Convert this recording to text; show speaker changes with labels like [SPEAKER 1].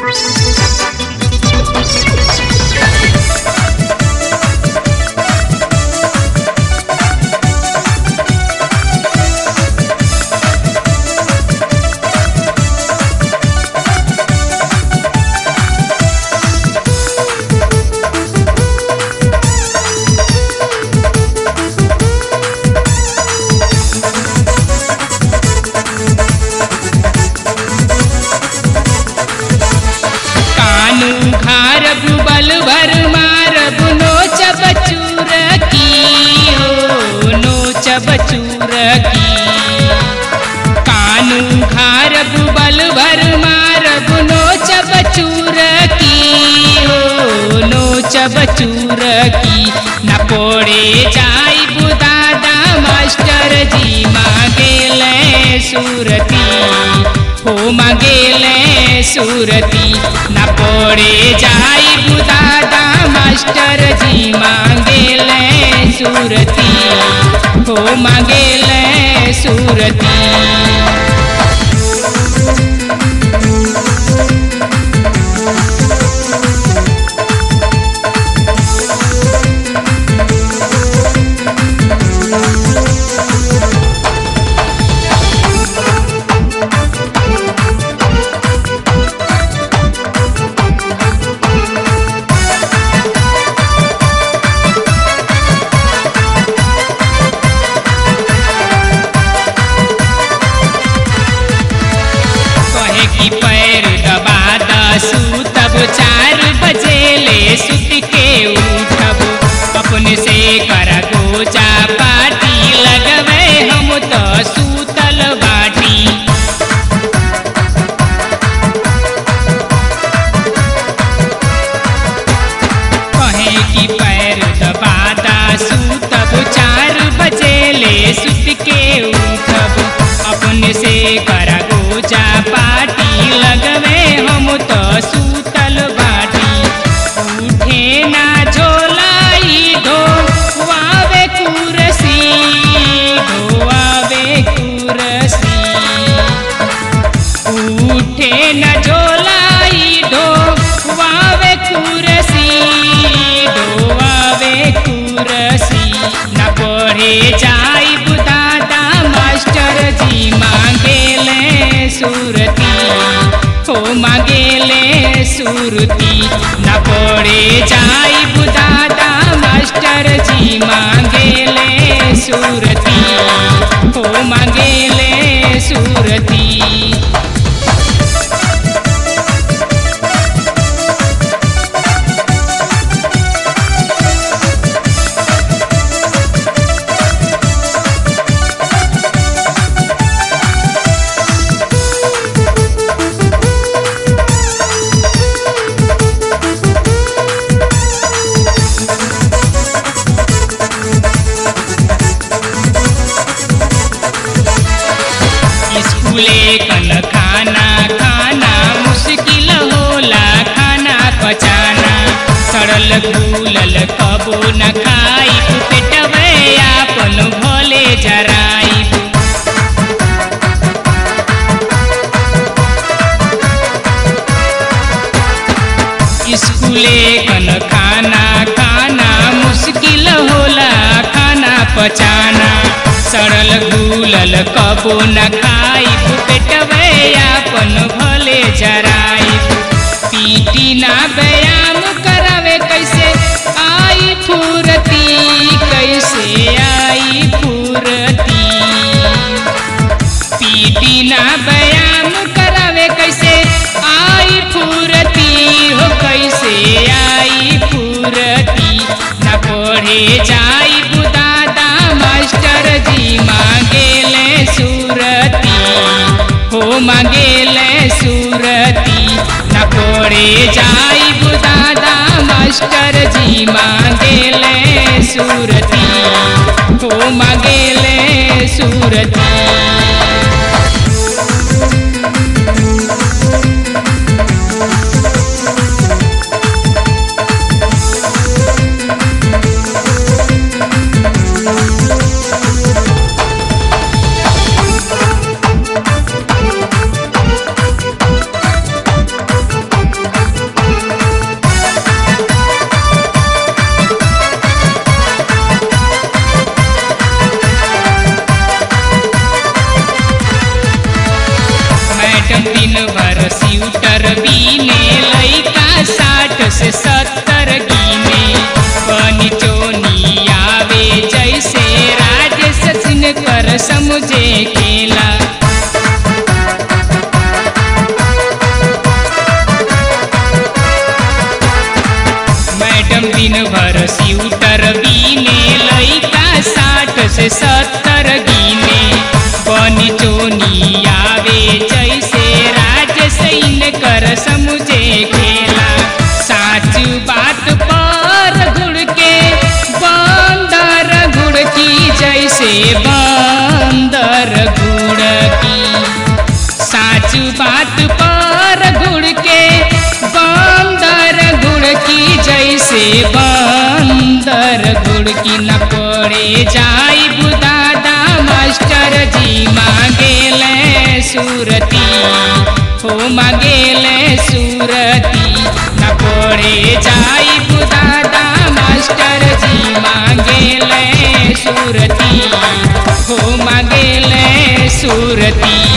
[SPEAKER 1] बचूर की कानू खारब बल भर मारब नोच बचूर की हो नोच बचूर की न पोड़े जाई बुदादा मास्टर जी मांगेले सूरती हो मांगेले सूरती न पोड़े जाई बुदादा मास्टर जी मांगेले सूरती हो मांगेले सूरती। तब 4 बजे ले सुत के उठब अपने से कर गोजा पाटी लगवे हम तो सूतल बाटी कहे कि पैर दबादा सूतब 4 बजे ले सुत के उठब अपने से कर गोजा पाटी लगवे हम तो सूतल बाटी उठे ना झोलाई ढोवावे कुरसी ढोवावे कुरसी उठे ना झोलाई ढोवावे कुरसी ढोवावे कुरसी न पढ़े जाई बुदादा मास्टर जी मांगेले सूरती हो मांगेले सूरती न पड़े जाई बुदादा मास्टर जी मांगेले सूरती हो मांगेले सूरती। स्कूले कन खाना खाना मुश्किल होला खाना पचाना सड़ल फूलल कबो न खाई पेटवे आपन भोले जराई स्कूले कन खाना खाना मुश्किल होला खाना पचाना सड़ल फूलल कबो न खाई पेटवे आपन भले जराई पीटी ना व्यायाम करावे कैसे आई फुरती कैसे आई फुरती पीटी ना व्यायाम करावे कैसे आई फुरती हो कैसे आई फुरती न पढ़े जाई बुदादा मास्टर जी मांगेले सूरती हो मांगेले सूरती न पढ़े जाई बुदादा मास्टर जी मांगेले सूरती हो मांगेले सूरती। मैडम दिन भर स्यूटर बीने लइका 60 से 70 गिने बनी चोनी आवे जैसे राजेश सिंह कर समझे खेला मैडम दिन भर स्यूटर बीने लइका 60 से 70 गिने बनी चोनी आवे जैसे राजेश कर समझे खेला साच बात पर गुड़ के बंदर गुड़ की जैसे बंदर गुड़ की साच बात पर गुड़ के बंदर गुड़ की जैसे बंदर गुड़ की न पड़े जाई बुदादा मास्टर जी मांगेले सूरती हो मांगेले सूरती न पड़े जाई बुदादा मास्टर जी मांगेले सूरती हो मांगेले सूरती